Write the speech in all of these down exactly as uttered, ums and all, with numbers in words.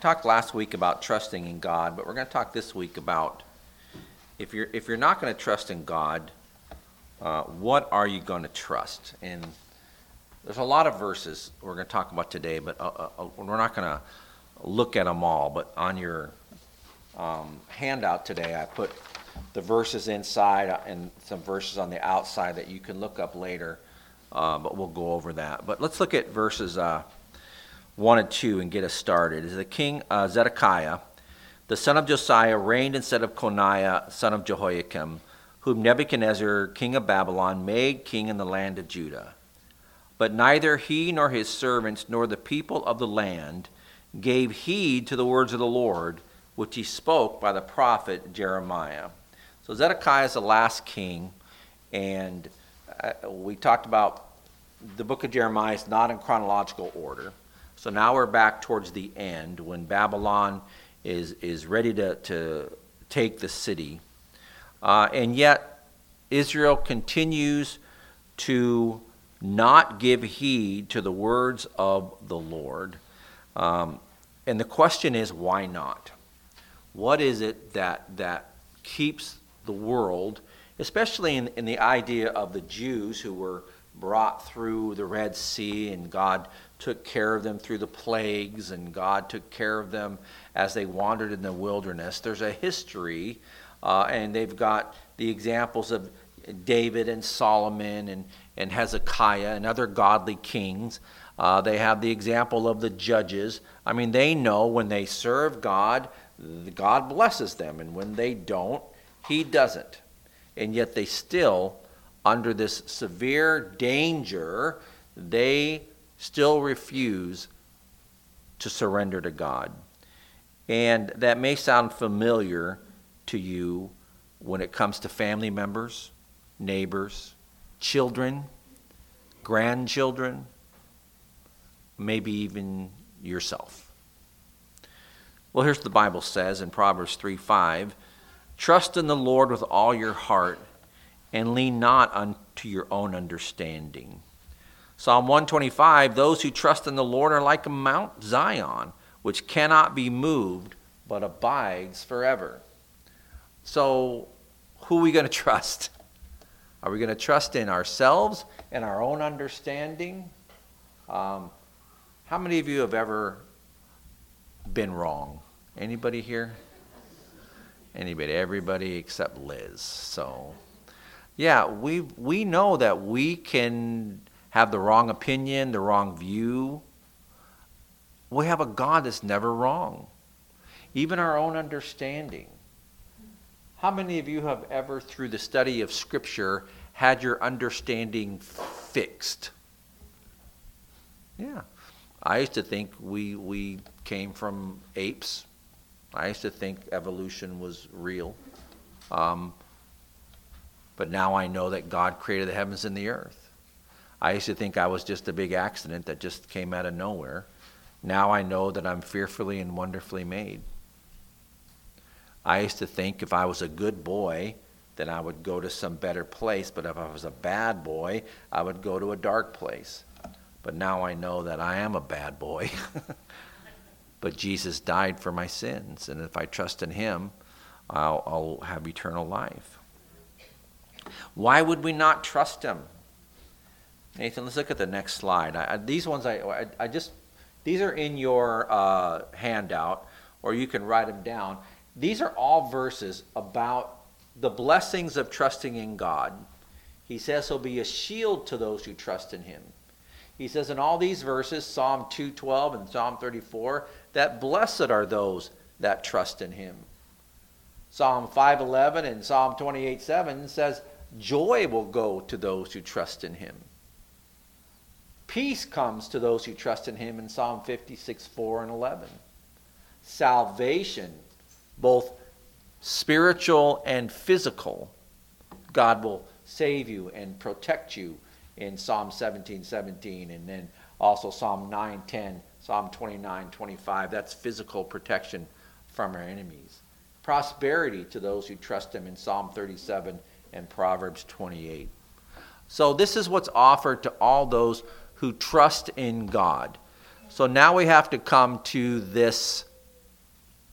talked last week about trusting in God, but we're going to talk this week about if you're if you're not going to trust in God, uh, what are you going to trust? And there's a lot of verses we're going to talk about today, but uh, uh, we're not going to look at them all. But on your um, handout today, I put the verses inside and some verses on the outside that you can look up later, uh, but we'll go over that. But let's look at verses uh, one and two and get us started. Is the king uh, Zedekiah, the son of Josiah, reigned instead of Coniah, son of Jehoiakim, whom Nebuchadnezzar, king of Babylon, made king in the land of Judah. But neither he nor his servants nor the people of the land gave heed to the words of the Lord, which he spoke by the prophet Jeremiah. So Zedekiah is the last king, and uh, we talked about the book of Jeremiah is not in chronological order. So now we're back towards the end when Babylon is is ready to, to take the city. Uh, and yet Israel continues to not give heed to the words of the Lord. Um, and the question is, why not? What is it that that keeps the world, especially in, in the idea of the Jews who were brought through the Red Sea, and God took care of them through the plagues, and God took care of them as they wandered in the wilderness. There's a history, uh, and they've got the examples of David and Solomon and, and Hezekiah and other godly kings. Uh, they have the example of the judges. I mean, they know when they serve God, God blesses them, and when they don't, He doesn't. And yet they still, under this severe danger, they still refuse to surrender to God. And that may sound familiar to you when it comes to family members, neighbors, children, grandchildren, maybe even yourself. Well, here's what the Bible says in Proverbs three five, trust in the Lord with all your heart and lean not unto your own understanding. Psalm one twenty-five, those who trust in the Lord are like a Mount Zion, which cannot be moved, but abides forever. So, who are we going to trust? Are we going to trust in ourselves and our own understanding? Um, how many of you have ever been wrong? Anybody here? Anybody? Everybody except Liz. So, yeah, we we know that we can have the wrong opinion, the wrong view. We have a God that's never wrong. Even our own understanding. How many of you have ever, through the study of Scripture, had your understanding fixed? Yeah. I used to think we we came from apes. I used to think evolution was real. Um, but now I know that God created the heavens and the earth. I used to think I was just a big accident that just came out of nowhere. Now I know that I'm fearfully and wonderfully made. I used to think if I was a good boy, then I would go to some better place. But if I was a bad boy, I would go to a dark place. But now I know that I am a bad boy. But Jesus died for my sins. And if I trust in Him, I'll, I'll have eternal life. Why would we not trust Him? Nathan, let's look at the next slide. I, I, these ones, I, I, I just, these are in your uh, handout, or you can write them down. These are all verses about the blessings of trusting in God. He says He'll be a shield to those who trust in Him. He says in all these verses, Psalm two twelve and Psalm thirty-four, that blessed are those that trust in Him. Psalm five eleven and Psalm twenty-eight seven says, joy will go to those who trust in Him. Peace comes to those who trust in Him in Psalm fifty-six four and eleven. Salvation, both spiritual and physical, God will save you and protect you in Psalm seventeen seventeen, and then also Psalm nine ten, Psalm twenty-nine twenty-five. That's physical protection from our enemies. Prosperity to those who trust Him in Psalm thirty-seven and Proverbs twenty-eight. So this is what's offered to all those who trust in God. So now we have to come to this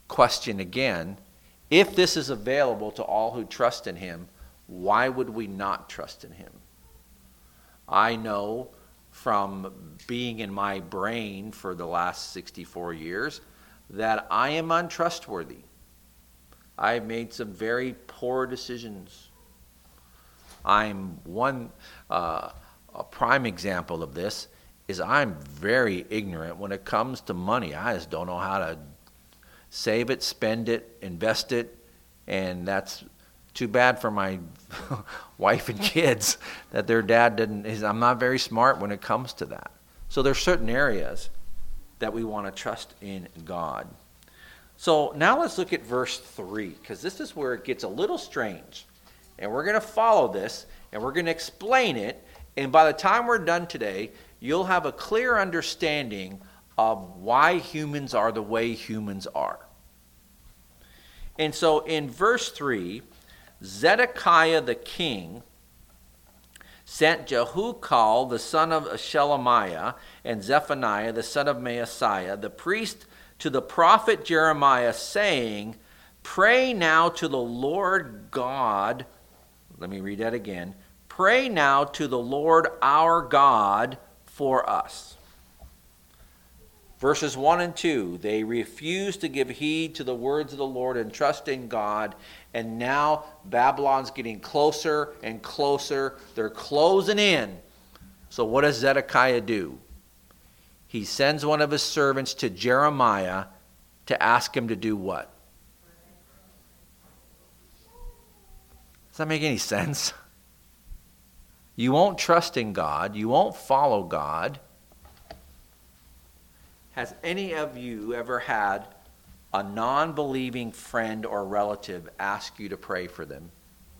question again, if this is available to all who trust in him, why would we not trust in him? I know from being in my brain for the last sixty-four years that I am untrustworthy. I've made some very poor decisions. I'm one, uh, a prime example of this is I'm very ignorant when it comes to money. I just don't know how to save it, spend it, invest it, and that's too bad for my wife and kids that their dad didn't. Is, I'm not very smart when it comes to that. So there's certain areas that we want to trust in God. So now let's look at verse three, because this is where it gets a little strange. And we're going to follow this, and we're going to explain it. And by the time we're done today, you'll have a clear understanding of why humans are the way humans are. And so in verse three, Zedekiah the king sent Jehukal the son of Shelemiah and Zephaniah the son of Maaseiah the priest to the prophet Jeremiah, saying, "Pray now to the Lord God." Let me read that again. "Pray now to the Lord our God for us." Verses one and two, they refused to give heed to the words of the Lord and trust in God. And now Babylon's getting closer and closer. They're closing in. So what does Zedekiah do? He sends one of his servants to Jeremiah to ask him to do what? Does that make any sense? You won't trust in God. You won't follow God. Has any of you ever had a non-believing friend or relative ask you to pray for them?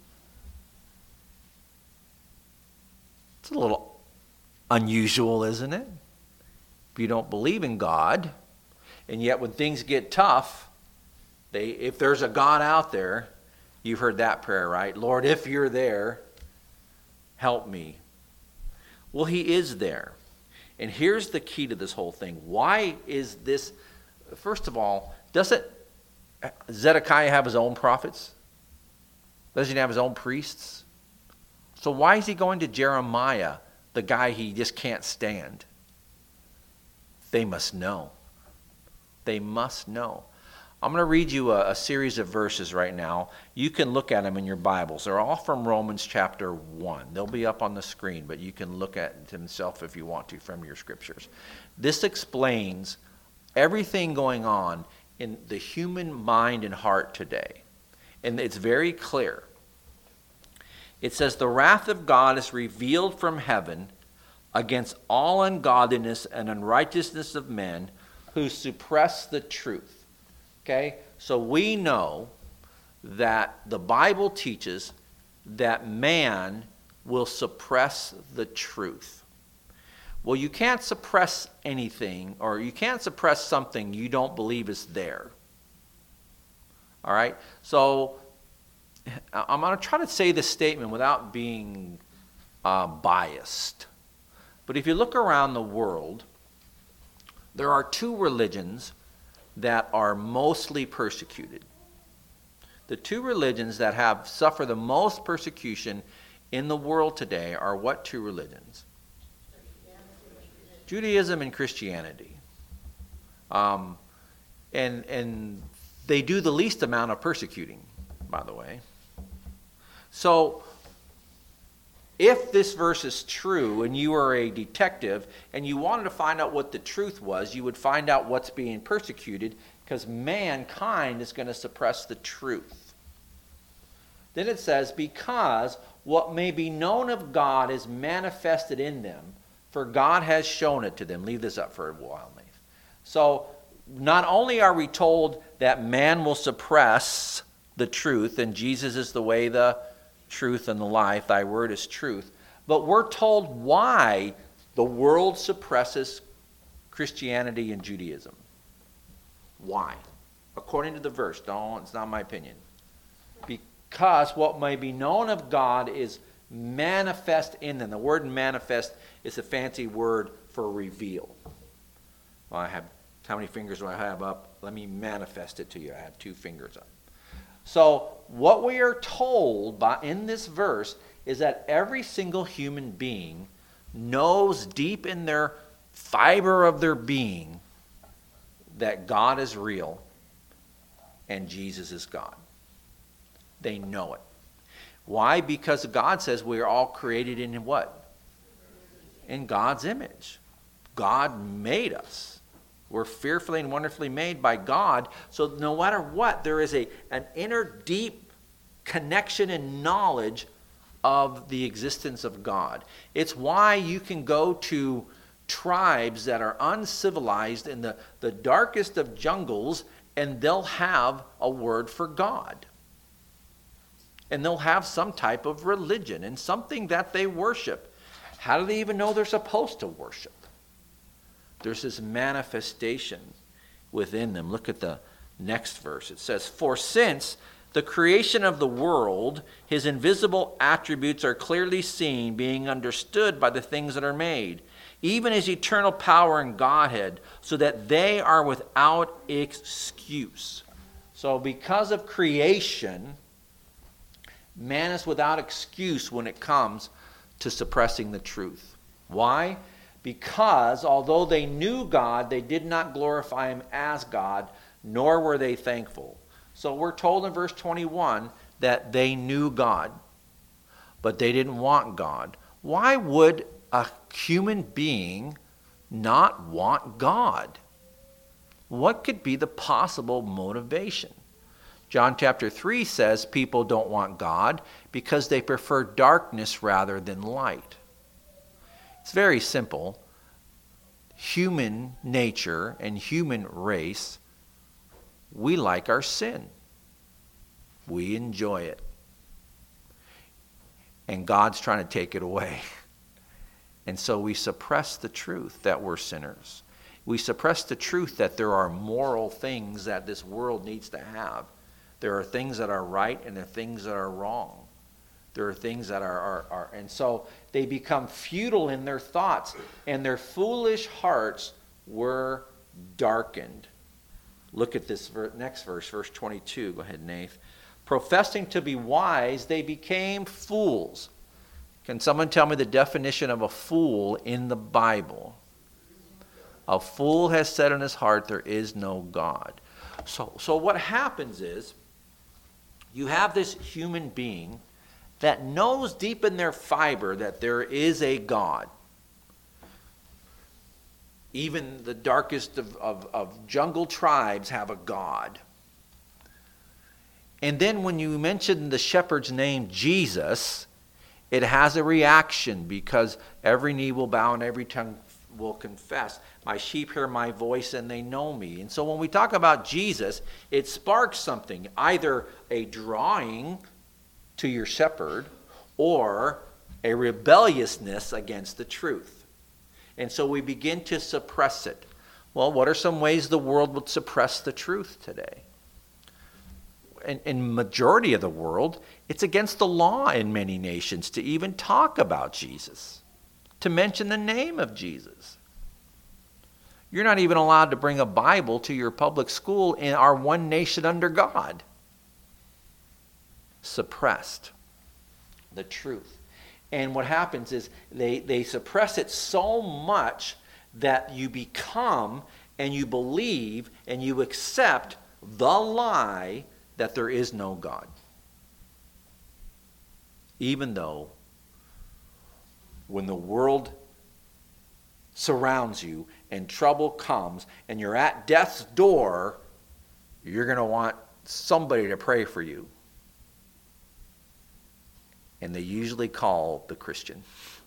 It's a little unusual, isn't it? If you don't believe in God, and yet when things get tough, they if there's a God out there, you've heard that prayer, right? Lord, if you're there, help me. Well, he is there. And here's the key to this whole thing. Why is this? First of all, doesn't Zedekiah have his own prophets? Doesn't he have his own priests? So why is he going to Jeremiah, the guy he just can't stand? They must know. They must know. I'm going to read you a, a series of verses right now. You can look at them in your Bibles. They're all from Romans chapter one. They'll be up on the screen, but you can look at them yourself if you want to from your scriptures. This explains everything going on in the human mind and heart today. And it's very clear. It says, "The wrath of God is revealed from heaven against all ungodliness and unrighteousness of men who suppress the truth." Okay, so we know that the Bible teaches that man will suppress the truth. Well, you can't suppress anything, or you can't suppress something you don't believe is there. All right, so I'm going to try to say this statement without being uh, biased. But if you look around the world, there are two religions that are mostly persecuted. The two religions that have suffered the most persecution in the world today are what two religions? Judaism and Christianity. Um, and, and they do the least amount of persecuting, by the way. So if this verse is true and you are a detective and you wanted to find out what the truth was, you would find out what's being persecuted, because mankind is going to suppress the truth. Then it says, "Because what may be known of God is manifested in them, for God has shown it to them." Leave this up for a while, Nate. So not only are we told that man will suppress the truth, and Jesus is the way, the truth, and the life, thy word is truth, but we're told why the world suppresses Christianity and Judaism. Why? According to the verse. Don't, it's not my opinion. Because what may be known of God is manifest in them. The word manifest is a fancy word for reveal. Well, I have How many fingers do I have up? Let me manifest it to you. I have two fingers up. So what we are told by in this verse is that every single human being knows deep in their fiber of their being that God is real and Jesus is God. They know it. Why? Because God says we are all created in what? In God's image. God made us. We're fearfully and wonderfully made by God. So no matter what, there is a, an inner deep connection and knowledge of the existence of God. It's why you can go to tribes that are uncivilized in the, the darkest of jungles, and they'll have a word for God. And they'll have some type of religion and something that they worship. How do they even know they're supposed to worship? There's this manifestation within them. Look at the next verse. It says, "For since the creation of the world, his invisible attributes are clearly seen, being understood by the things that are made, even his eternal power and Godhead, so that they are without excuse." So because of creation, man is without excuse when it comes to suppressing the truth. Why? Because although they knew God, they did not glorify him as God, nor were they thankful. So we're told in verse twenty-one that they knew God, but they didn't want God. Why would a human being not want God? What could be the possible motivation? John chapter three says people don't want God because they prefer darkness rather than light. It's very simple. Human nature and human race, we like our sin. We enjoy it. And God's trying to take it away. And so we suppress the truth that we're sinners. We suppress the truth that there are moral things that this world needs to have. There are things that are right and there are things that are wrong. There are things that are, are, are, and so they become futile in their thoughts, and their foolish hearts were darkened. Look at this ver- next verse, verse twenty-two. Go ahead, Nath. "Professing to be wise, they became fools." Can someone tell me the definition of a fool in the Bible? A fool has said in his heart, there is no God. So, so what happens is, you have this human being that knows deep in their fiber that there is a God. Even the darkest of, of, of jungle tribes have a God. And then when you mention the shepherd's name, Jesus, it has a reaction because every knee will bow and every tongue will confess. My sheep hear my voice and they know me. And so when we talk about Jesus, it sparks something, either a drawing to your shepherd or a rebelliousness against the truth. And so we begin to suppress it. Well, what are some ways the world would suppress the truth today? In, in majority of the world, it's against the law in many nations to even talk about Jesus, to mention the name of Jesus. You're not even allowed to bring a Bible to your public school in our one nation under God. Suppressed the truth. And what happens is they, they suppress it so much that you become and you believe and you accept the lie that there is no God. Even though when the world surrounds you and trouble comes and you're at death's door, you're going to want somebody to pray for you. And they usually call the Christian.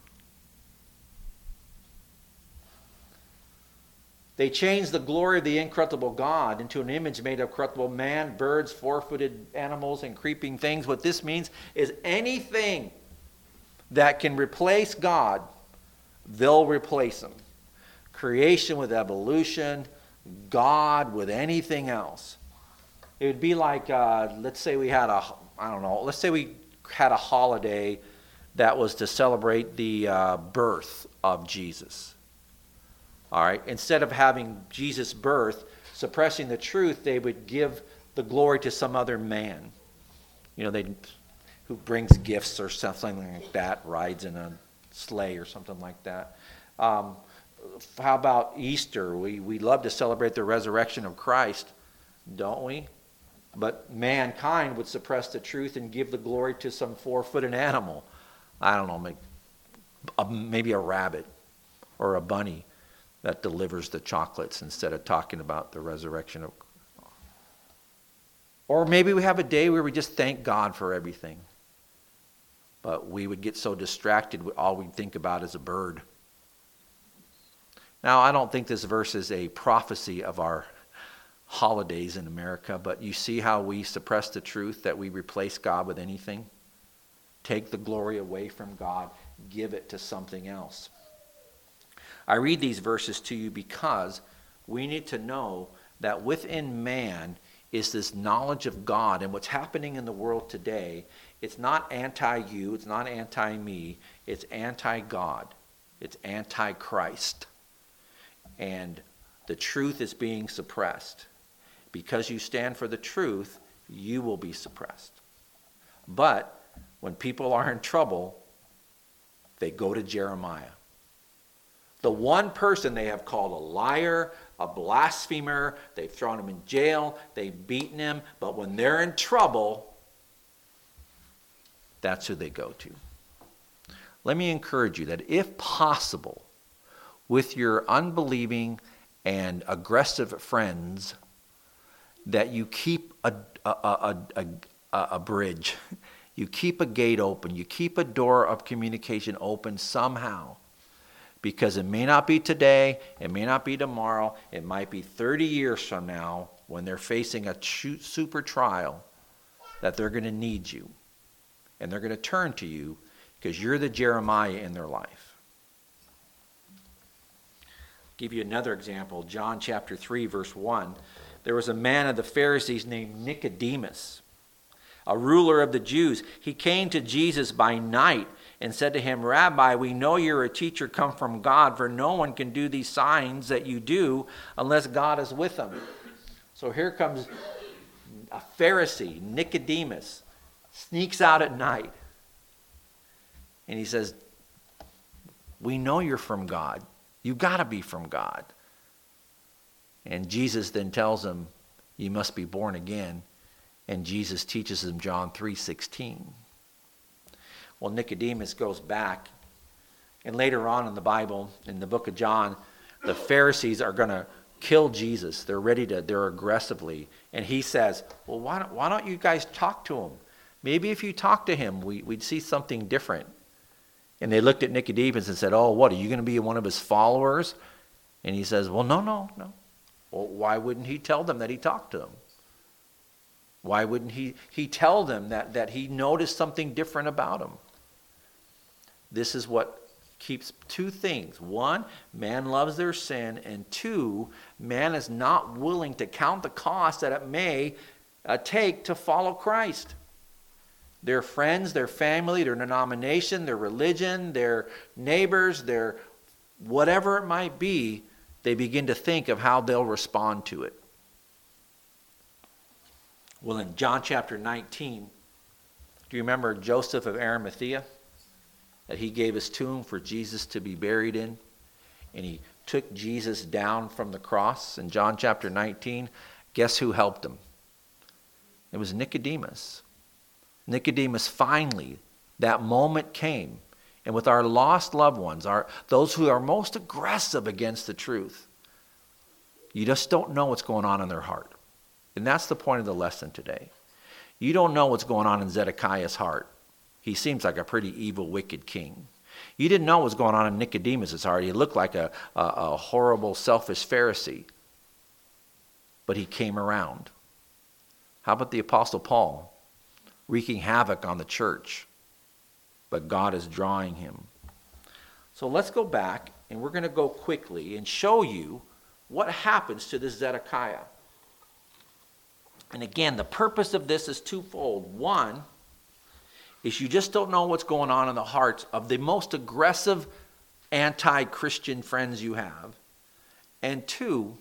They changed the glory of the incorruptible God into an image made of corruptible man, birds, four-footed animals, and creeping things. What this means is anything that can replace God, they'll replace him. Creation with evolution, God with anything else. It would be like, uh, let's say we had a, I don't know, let's say we had a holiday that was to celebrate the uh, birth of Jesus. All right, instead of having Jesus' birth, suppressing the truth, they would give the glory to some other man. You know, they who brings gifts or something like that, rides in a sleigh or something like that. Um, how about Easter? We we love to celebrate the resurrection of Christ, don't we? But mankind would suppress the truth and give the glory to some four-footed animal. I don't know, maybe a, maybe a rabbit or a bunny that delivers the chocolates instead of talking about the resurrection of. Or maybe we have a day where we just thank God for everything. But we would get so distracted, all we'd think about is a bird. Now, I don't think this verse is a prophecy of our holidays in America, but you see how we suppress the truth, that we replace God with anything? Take the glory away from God, give it to something else. I read these verses to you because we need to know that within man is this knowledge of God, and what's happening in the world today, it's not anti-you, it's not anti-me, it's anti-God, it's anti-Christ. And the truth is being suppressed. Because you stand for the truth, you will be suppressed. But when people are in trouble, they go to Jeremiah. The one person they have called a liar, a blasphemer, they've thrown him in jail, they've beaten him, but when they're in trouble, that's who they go to. Let me encourage you that if possible, with your unbelieving and aggressive friends, that you keep a, a, a, a, a, a bridge, you keep a gate open, you keep a door of communication open somehow. Because it may not be today, it may not be tomorrow, it might be thirty years from now when they're facing a super trial that they're going to need you. And they're going to turn to you because you're the Jeremiah in their life. I'll give you another example, John chapter three, verse one. There was a man of the Pharisees named Nicodemus, a ruler of the Jews. He came to Jesus by night and said to him, Rabbi, we know you're a teacher come from God, for no one can do these signs that you do unless God is with them. So here comes a Pharisee, Nicodemus, sneaks out at night. And he says, we know you're from God. You got to be from God. And Jesus then tells him, you must be born again. And Jesus teaches him John three sixteen. Well, Nicodemus goes back, and later on in the Bible, in the book of John, the Pharisees are going to kill Jesus. They're ready to, they're aggressively. And he says, well, why don't, why don't you guys talk to him? Maybe if you talk to him, we, we'd see something different. And they looked at Nicodemus and said, oh, what, are you going to be one of his followers? And he says, well, no, no, no. Well, why wouldn't he tell them that he talked to them? Why wouldn't he, he tell them that, that he noticed something different about them? This is what keeps two things. One, man loves their sin. And two, man is not willing to count the cost that it may uh, take to follow Christ. Their friends, their family, their denomination, their religion, their neighbors, their whatever it might be, they begin to think of how they'll respond to it. Well, in John chapter nineteen, do you remember Joseph of Arimathea? That he gave his tomb for Jesus to be buried in. And he took Jesus down from the cross. In John chapter nineteen, guess who helped him? It was Nicodemus. Nicodemus finally, that moment came. And with our lost loved ones, our those who are most aggressive against the truth, you just don't know what's going on in their heart. And that's the point of the lesson today. You don't know what's going on in Zedekiah's heart. He seems like a pretty evil, wicked king. You didn't know what was going on in Nicodemus' heart. He looked like a, a, a horrible, selfish Pharisee. But he came around. How about the Apostle Paul? Wreaking havoc on the church. But God is drawing him. So let's go back, and we're going to go quickly and show you what happens to this Zedekiah. And again, the purpose of this is twofold. One is you just don't know what's going on in the hearts of the most aggressive anti-Christian friends you have. And two,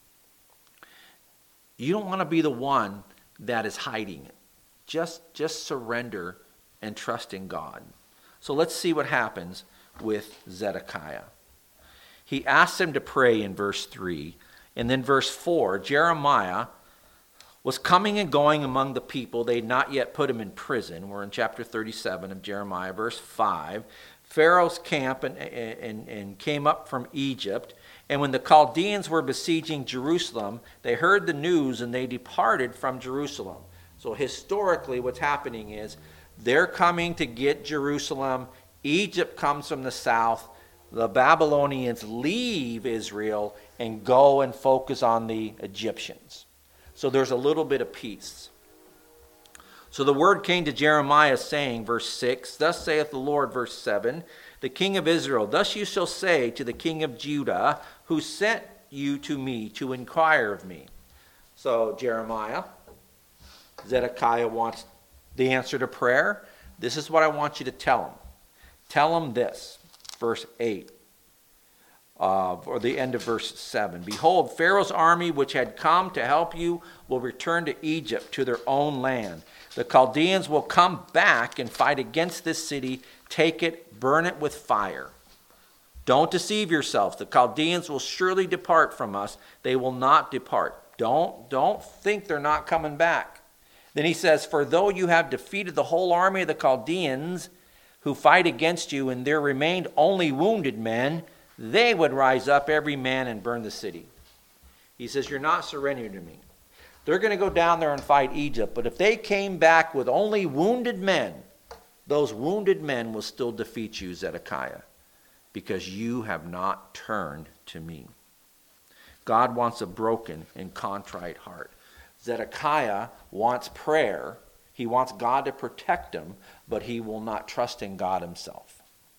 you don't want to be the one that is hiding it. Just, just surrender and trust in God. So let's see what happens with Zedekiah. He asks him to pray in verse three. And then verse four, Jeremiah was coming and going among the people. They had not yet put him in prison. We're in chapter thirty-seven of Jeremiah, verse five. Pharaoh's camp and, and, and came up from Egypt. And when the Chaldeans were besieging Jerusalem, they heard the news and they departed from Jerusalem. So historically what's happening is they're coming to get Jerusalem. Egypt comes from the south. The Babylonians leave Israel and go and focus on the Egyptians. So there's a little bit of peace. So the word came to Jeremiah saying, verse six, thus saith the Lord, verse seven, the king of Israel, thus you shall say to the king of Judah, who sent you to me to inquire of me. So Jeremiah, Zedekiah wants the answer to prayer. This is what I want you to tell him. Tell him this, verse eight. Uh, or the end of verse seven. Behold, Pharaoh's army which had come to help you will return to Egypt, to their own land. The Chaldeans will come back and fight against this city, take it, burn it with fire. Don't deceive yourselves. The Chaldeans will surely depart from us. They will not depart. Don't, don't think they're not coming back. Then he says, for though you have defeated the whole army of the Chaldeans who fight against you, and there remained only wounded men, they would rise up, every man, and burn the city. He says, you're not surrendering to me. They're going to go down there and fight Egypt, but if they came back with only wounded men, those wounded men will still defeat you, Zedekiah, because you have not turned to me. God wants a broken and contrite heart. Zedekiah wants prayer. He wants God to protect him, but he will not trust in God himself.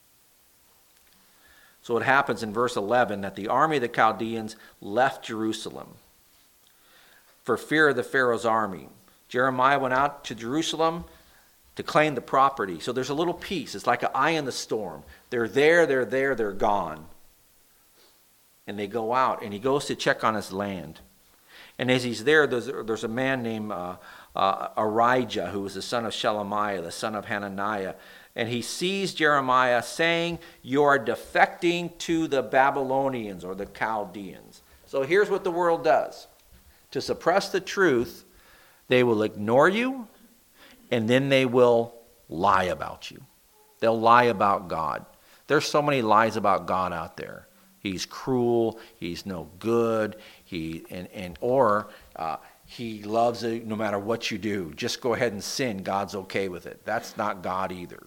So it happens in verse eleven that the army of the Chaldeans left Jerusalem for fear of the Pharaoh's army. Jeremiah went out to Jerusalem to claim the property. So there's a little peace. It's like an eye in the storm. They're there, they're there, they're gone. And they go out, and he goes to check on his land. And as he's there, there's, there's a man named uh, uh, Arijah, who was the son of Shelemiah, the son of Hananiah. And he sees Jeremiah saying, you are defecting to the Babylonians or the Chaldeans. So here's what the world does. To suppress the truth, they will ignore you, and then they will lie about you. They'll lie about God. There's so many lies about God out there. He's cruel, he's no good, he and, and or uh, he loves it no matter what you do. Just go ahead and sin, God's okay with it. That's not God either.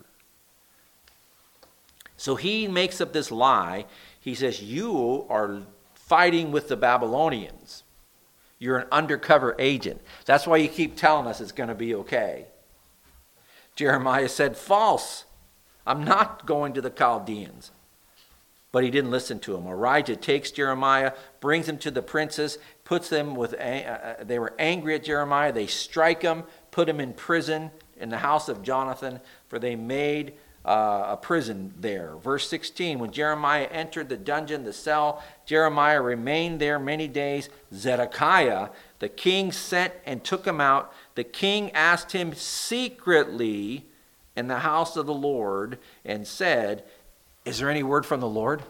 So he makes up this lie. He says, you are fighting with the Babylonians. You're an undercover agent. That's why you keep telling us it's going to be okay. Jeremiah said, false. I'm not going to the Chaldeans. But he didn't listen to him. Arijah takes Jeremiah, brings him to the princes, puts them with, uh, they were angry at Jeremiah. They strike him, put him in prison in the house of Jonathan, for they made Uh, a prison there. Verse sixteen, when Jeremiah entered the dungeon, the cell, Jeremiah remained there many days. Zedekiah, the king, sent and took him out. The king asked him secretly in the house of the Lord and said, is there any word from the Lord?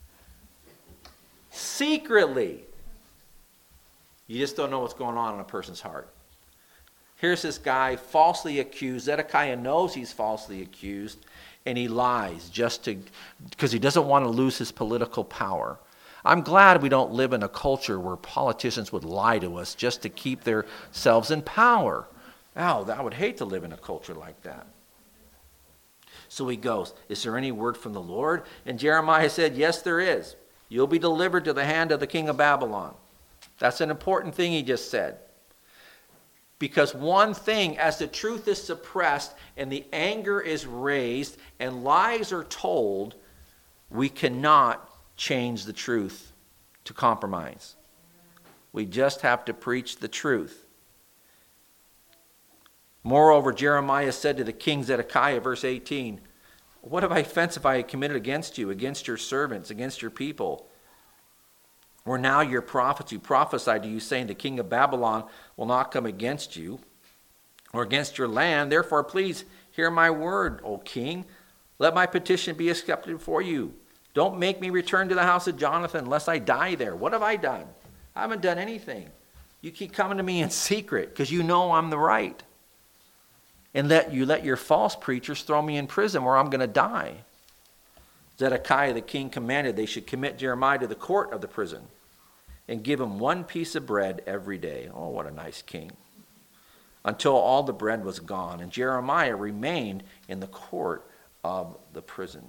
Secretly. You just don't know what's going on in a person's heart. Here's this guy falsely accused. Zedekiah knows he's falsely accused, and he lies just to, because he doesn't want to lose his political power. I'm glad we don't live in a culture where politicians would lie to us just to keep themselves in power. Oh, I would hate to live in a culture like that. So he goes, is there any word from the Lord? And Jeremiah said, yes, there is. You'll be delivered to the hand of the king of Babylon. That's an important thing he just said. Because one thing, as the truth is suppressed and the anger is raised and lies are told, we cannot change the truth to compromise. We just have to preach the truth. Moreover, Jeremiah said to the king Zedekiah, verse eighteen, what have I offense have I committed against you, against your servants, against your people? Were now your prophets who prophesied to you, saying, the king of Babylon will not come against you or against your land. Therefore, please hear my word, O king. Let my petition be accepted for you. Don't make me return to the house of Jonathan lest I die there. What have I done? I haven't done anything. You keep coming to me in secret because you know I'm the right. And let you let your false preachers throw me in prison where I'm going to die. Zedekiah the king commanded they should commit Jeremiah to the court of the prison and give him one piece of bread every day. Oh, what a nice king. Until all the bread was gone. And Jeremiah remained in the court of the prison.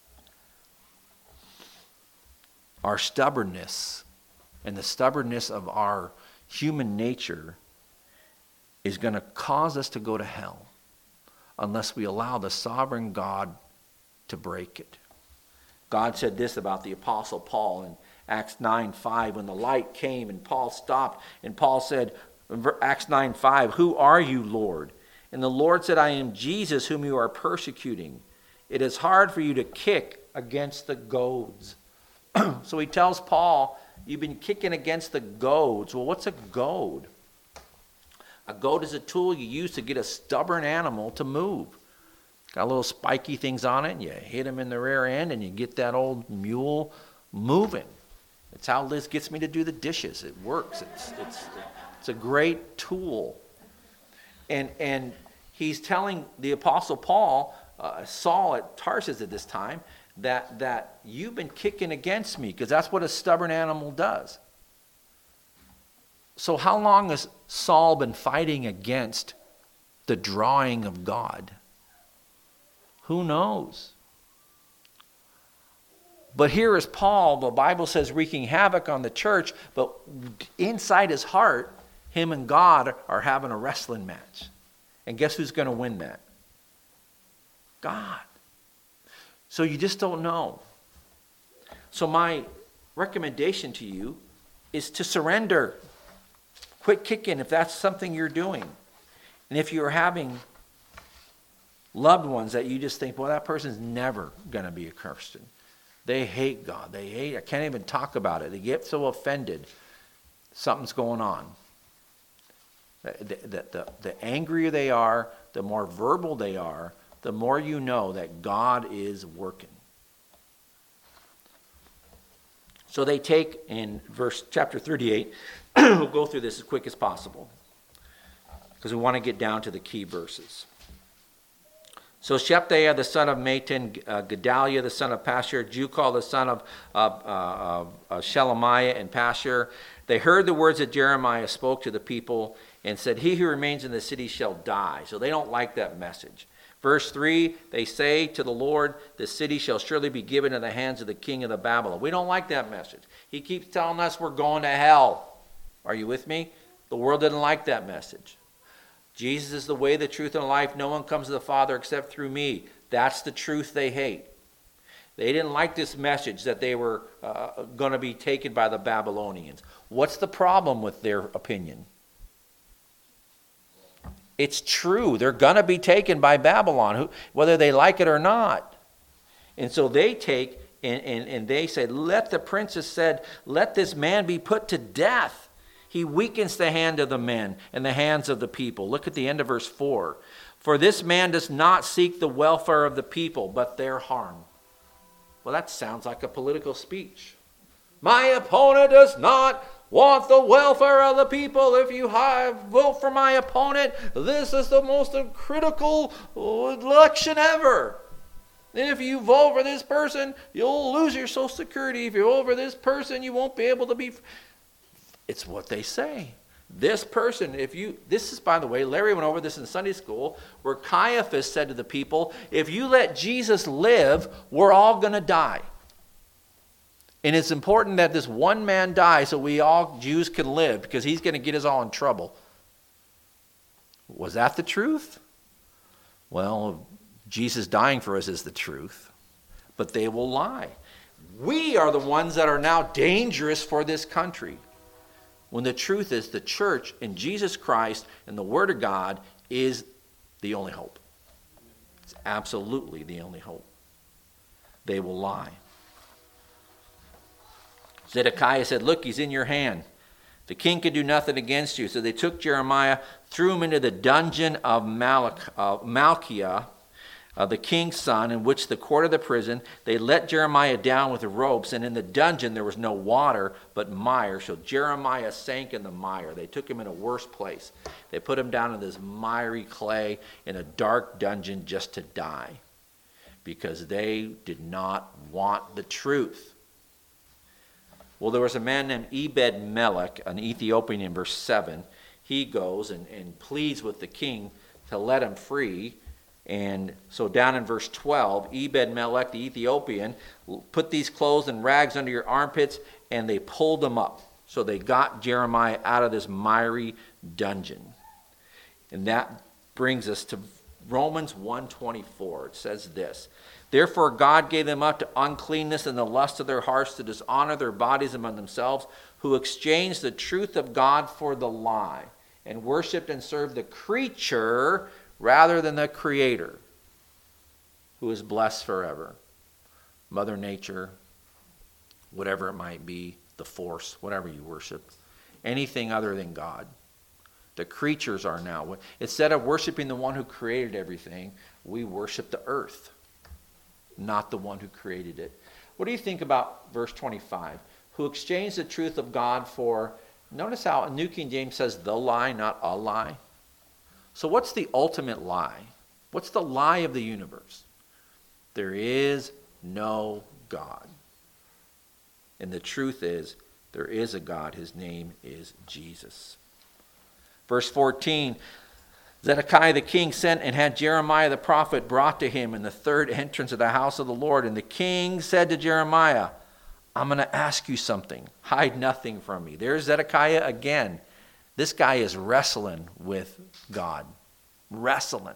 Our stubbornness and the stubbornness of our human nature is going to cause us to go to hell unless we allow the sovereign God to break it. God said this about the Apostle Paul in Acts nine five, when the light came and Paul stopped, and Paul said, in Acts nine five, who are you, Lord? And the Lord said, I am Jesus whom you are persecuting. It is hard for you to kick against the goads. So he tells Paul, you've been kicking against the goads. Well, what's a goad? A goad is a tool you use to get a stubborn animal to move. Got little spiky things on it, and you hit him in the rear end, and you get that old mule moving. It's how Liz gets me to do the dishes. It works. It's it's it's a great tool. And and he's telling the Apostle Paul, uh, Saul at Tarsus at this time, that that you've been kicking against me, because that's what a stubborn animal does. So how long has Saul been fighting against the drawing of God? Who knows? But here is Paul, the Bible says, wreaking havoc on the church, but inside his heart, him and God are having a wrestling match. And guess who's going to win that? God. So you just don't know. So my recommendation to you is to surrender. Quit kicking if that's something you're doing. And if you're having loved ones that you just think, well, that person's never going to be a Christian. They hate God. They hate, I can't even talk about it. They get so offended. Something's going on. The, the, the, the angrier they are, the more verbal they are, the more you know that God is working. So they take in verse chapter thirty-eight, we'll go through this as quick as possible because we want to get down to the key verses. So Shephatiah the son of Matan, uh, Gedaliah the son of Pashur, Jucal the son of uh, uh, uh, Shelemiah and Pashur, they heard the words that Jeremiah spoke to the people and said, he who remains in the city shall die. So they don't like that message. Verse three, they say to the Lord, the city shall surely be given in the hands of the king of the Babylon. We don't like that message. He keeps telling us we're going to hell. Are you with me? The world didn't like that message. Jesus is the way, the truth, and the life. No one comes to the Father except through me. That's the truth they hate. They didn't like this message that they were uh, going to be taken by the Babylonians. What's the problem with their opinion? It's true. They're going to be taken by Babylon, whether they like it or not. And so they take and, and, and they say, let the princess said, let this man be put to death. He weakens the hand of the men and the hands of the people. Look at the end of verse four. For this man does not seek the welfare of the people, but their harm. Well, that sounds like a political speech. My opponent does not want the welfare of the people. If you vote for my opponent, this is the most critical election ever. If you vote for this person, you'll lose your Social Security. If you vote for this person, you won't be able to be... It's what they say. This person, if you, this is, by the way, Larry went over this in Sunday school, where Caiaphas said to the people, if you let Jesus live, we're all going to die. And it's important that this one man die so we all Jews can live, because he's going to get us all in trouble. Was that the truth? Well, Jesus dying for us is the truth. But they will lie. We are the ones that are now dangerous for this country. When the truth is the church and Jesus Christ and the Word of God is the only hope. It's absolutely the only hope. They will lie. Zedekiah said, look, he's in your hand. The king could do nothing against you. So they took Jeremiah, threw him into the dungeon of Malach, uh, Malchiah, uh, the king's son, in which the court of the prison. They let Jeremiah down with the ropes, and in the dungeon there was no water but mire. So Jeremiah sank in the mire. They took him in a worse place. They put him down in this miry clay in a dark dungeon just to die, because they did not want the truth. Well, there was a man named Ebed-Melech, an Ethiopian, in verse seven. He goes and, and pleads with the king to let him free. And so down in verse twelve, Ebed-Melech, the Ethiopian, put these clothes and rags under your armpits, and they pulled him up. So they got Jeremiah out of this miry dungeon. And that brings us to Romans one twenty-four. It says this: therefore God gave them up to uncleanness and the lust of their hearts, to dishonor their bodies among themselves, who exchanged the truth of God for the lie, and worshipped and served the creature rather than the Creator, who is blessed forever. Mother Nature, whatever it might be, the force, whatever you worship, anything other than God. The creatures are now. Instead of worshiping the one who created everything, we worship the earth, not the one who created it. What do you think about verse twenty-five? Who exchanged the truth of God for, notice how New King James says the lie, not a lie. So what's the ultimate lie? What's the lie of the universe? There is no God. And the truth is, there is a God. His name is Jesus. Verse fourteen, Zedekiah the king sent and had Jeremiah the prophet brought to him in the third entrance of the house of the Lord. And the king said to Jeremiah, I'm going to ask you something. Hide nothing from me. There's Zedekiah again. This guy is wrestling with God. Wrestling.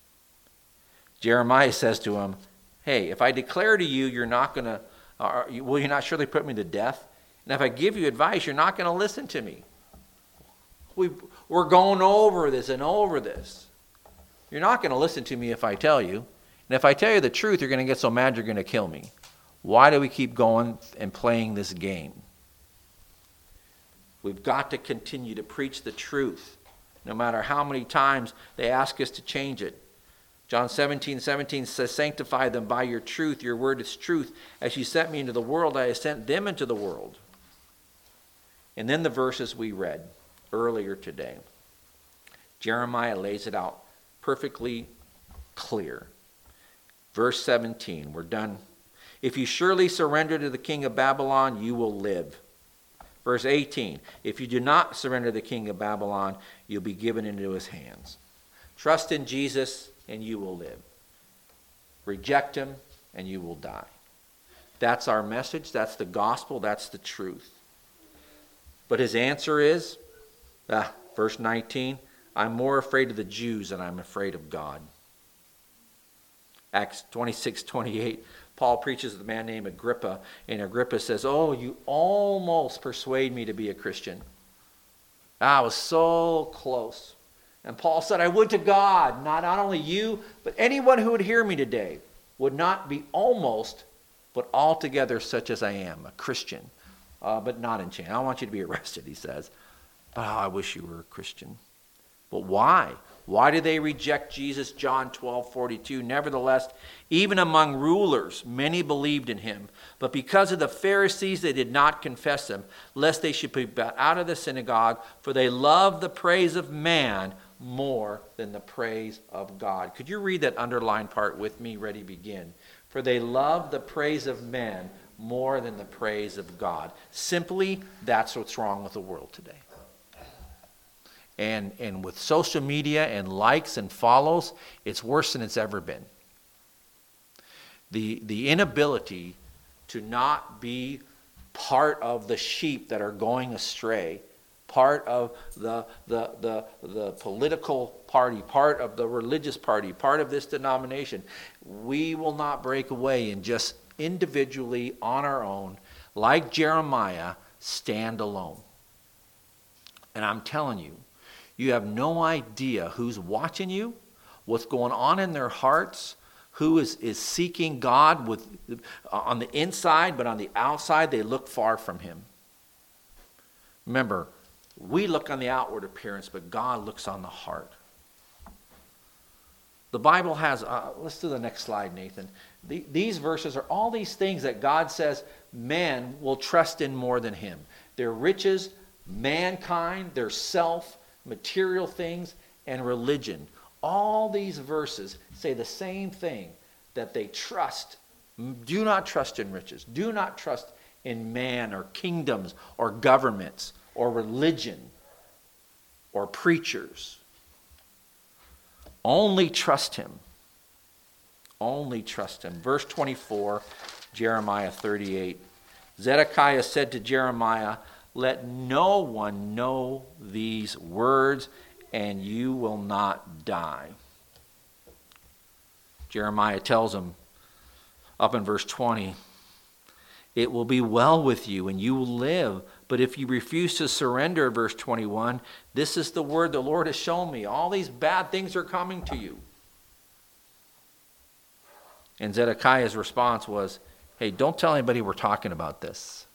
Jeremiah says to him, hey, if I declare to you, you're not going to, uh, will you not surely put me to death? And if I give you advice, you're not going to listen to me. We, we're going over this and over this. You're not going to listen to me if I tell you. And if I tell you the truth, you're going to get so mad you're going to kill me. Why do we keep going and playing this game? We've got to continue to preach the truth, no matter how many times they ask us to change it. John seventeen seventeen says, sanctify them by your truth. Your word is truth. As you sent me into the world, I have sent them into the world. And then the verses we read earlier today. Jeremiah lays it out perfectly clear. Verse seventeen, we're done. If you surely surrender to the king of Babylon, you will live. Verse eighteen, if you do not surrender to the king of Babylon, you'll be given into his hands. Trust in Jesus and you will live. Reject him and you will die. That's our message. That's the gospel. That's the truth. But his answer is, ah, verse nineteen, I'm more afraid of the Jews than I'm afraid of God. Acts twenty-six twenty-eight, Paul preaches with a man named Agrippa, and Agrippa says, oh, you almost persuade me to be a Christian. I was so close. And Paul said, I would to God, not, not only you, but anyone who would hear me today would not be almost, but altogether such as I am, a Christian, uh, but not in chains. I don't want you to be arrested, he says. But oh, I wish you were a Christian. But why? Why did they reject Jesus? John twelve forty-two. Nevertheless, even among rulers, many believed in him. But because of the Pharisees, they did not confess him, lest they should be put out of the synagogue, for they loved the praise of man more than the praise of God. Could you read that underlined part with me? Ready, begin. For they loved the praise of men more than the praise of God. Simply, that's what's wrong with the world today. And and with social media and likes and follows, it's worse than it's ever been. The the inability to not be part of the sheep that are going astray, part of the the the the political party, part of the religious party, part of this denomination. We will not break away and just individually on our own, like Jeremiah, stand alone. And I'm telling you, you have no idea who's watching you, what's going on in their hearts, who is, is seeking God with on the inside, but on the outside they look far from him. Remember, we look on the outward appearance, but God looks on the heart. The Bible has, uh, let's do the next slide, Nathan. The, these verses are all these things that God says man will trust in more than him. Their riches, mankind, their self, material things, and religion. All these verses say the same thing, that they trust. Do not trust in riches. Do not trust in man or kingdoms or governments or religion or preachers. Only trust him. Only trust him. Verse twenty-four, Jeremiah thirty-eight. Zedekiah said to Jeremiah, let no one know these words, and you will not die. Jeremiah tells him, up in verse twenty, it will be well with you, and you will live. But if you refuse to surrender, verse twenty-one, this is the word the Lord has shown me. All these bad things are coming to you. And Zedekiah's response was, hey, don't tell anybody we're talking about this.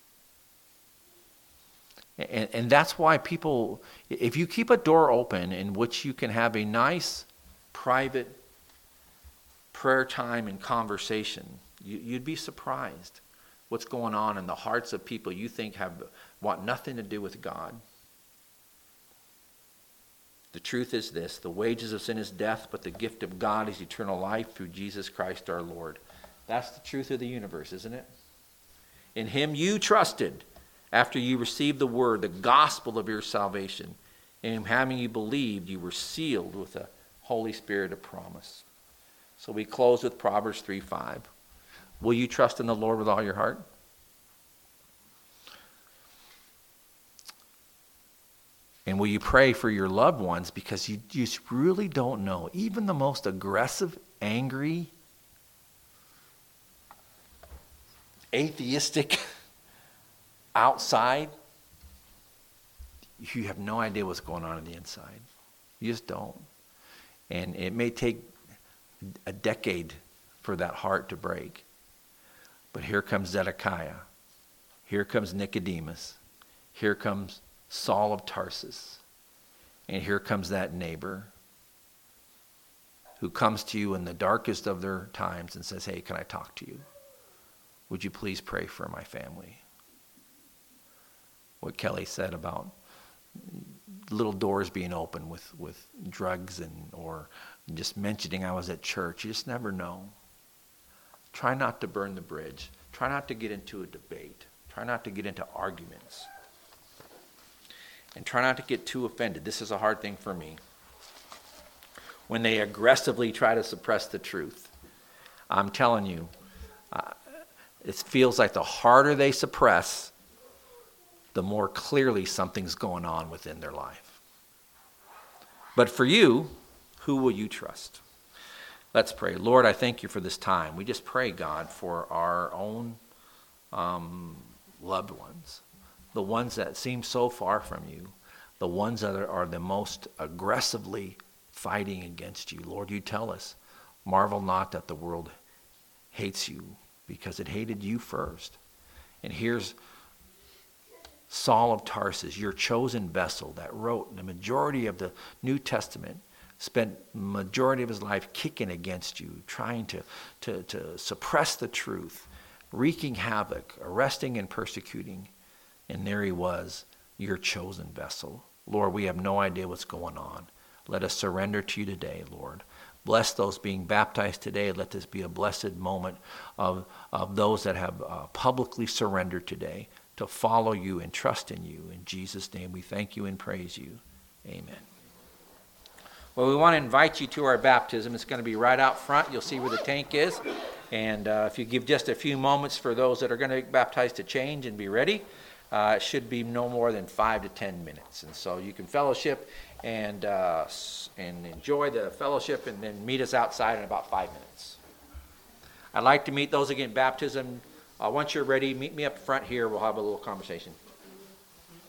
And, and that's why people, if you keep a door open in which you can have a nice, private prayer time and conversation, you, you'd be surprised what's going on in the hearts of people you think have want nothing to do with God. The truth is this, the wages of sin is death, but the gift of God is eternal life through Jesus Christ our Lord. That's the truth of the universe, isn't it? In him you trusted after you received the word, the gospel of your salvation. In having you believed, you were sealed with the Holy Spirit of promise. So we close with Proverbs three five. Will you trust in the Lord with all your heart? And will you pray for your loved ones, because you just really don't know. Even the most aggressive, angry, atheistic outside, you have no idea what's going on on the inside. You just don't. And it may take a decade for that heart to break. But here comes Zedekiah. Here comes Nicodemus. Here comes Saul of Tarsus. And here comes that neighbor who comes to you in the darkest of their times and says, hey, can I talk to you? Would you please pray for my family? What Kelly said about little doors being open with, with drugs and or just mentioning I was at church. You just never know. Try not to burn the bridge. Try not to get into a debate. Try not to get into arguments. And try not to get too offended. This is a hard thing for me. When they aggressively try to suppress the truth. I'm telling you, uh, it feels like the harder they suppress, the more clearly something's going on within their life. But for you, who will you trust? Let's pray. Lord, I thank you for this time. We just pray, God, for our own um, loved ones, the ones that seem so far from you, the ones that are, are the most aggressively fighting against you. Lord, you tell us, marvel not that the world hates you, because it hated you first. And here's Saul of Tarsus, your chosen vessel that wrote the majority of the New Testament, spent majority of his life kicking against you, trying to, to, to suppress the truth, wreaking havoc, arresting and persecuting. And there he was, your chosen vessel. Lord, we have no idea what's going on. Let us surrender to you today, Lord. Bless those being baptized today. Let this be a blessed moment of, of those that have uh, publicly surrendered today to follow you and trust in you. In Jesus' name, we thank you and praise you. Amen. Well, we want to invite you to our baptism. It's going to be right out front. You'll see where the tank is. And uh, if you give just a few moments for those that are going to get baptized to change and be ready, uh, it should be no more than five to ten minutes. And so you can fellowship and uh, and enjoy the fellowship and then meet us outside in about five minutes. I'd like to meet those again baptism. Uh, once you're ready, meet me up front here. We'll have a little conversation.